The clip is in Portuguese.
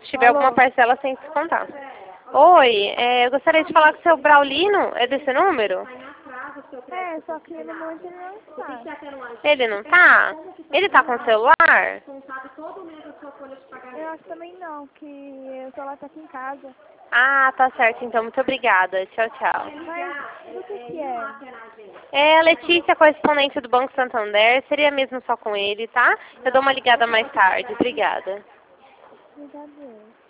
Se tiver alguma parcela, sem descontar. Oi, eu gostaria de falar com o seu Braulino. É desse número? É, só que no momento ele não está. Ele não tá? Ele tá com o celular? Eu acho também não, que o celular tá aqui em casa. Ah, tá certo então. Muito obrigada. Tchau, tchau. Mas do que é? É a Letícia, correspondente do Banco Santander. Seria mesmo só com ele, tá? Eu dou uma ligada mais tarde. Obrigada. Obrigada.